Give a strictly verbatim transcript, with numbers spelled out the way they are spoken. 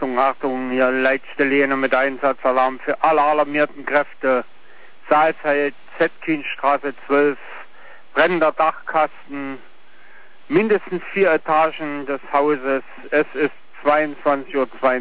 Achtung, Achtung, hier letzte Linie mit Einsatzalarm für alle alarmierten Kräfte. Saalfeld, Zetkinstraße zwölf, brennender Dachkasten, mindestens vier Etagen des Hauses. Es ist zweiundzwanzig Uhr zweiundvierzig.